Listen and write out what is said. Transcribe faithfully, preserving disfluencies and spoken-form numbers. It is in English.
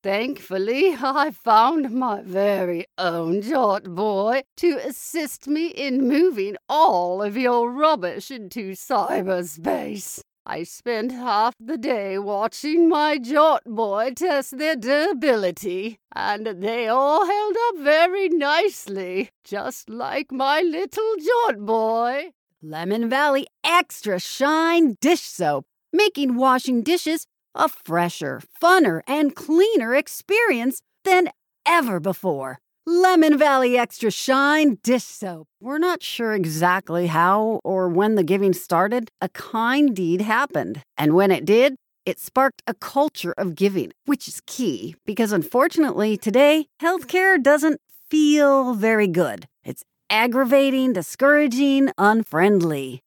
Thankfully, I found my very own Jot Boy to assist me in moving all of your rubbish into cyberspace. I spent half the day watching my Jot Boy test their durability, and they all held up very nicely, just like my little Jot Boy. Lemon Valley Extra Shine Dish Soap, making washing dishes a fresher, funner, and cleaner experience than ever before. Lemon Valley Extra Shine Dish Soap. We're not sure exactly how or when the giving started. A kind deed happened. And when it did, it sparked a culture of giving, which is key because unfortunately today, healthcare doesn't feel very good. It's aggravating, discouraging, unfriendly.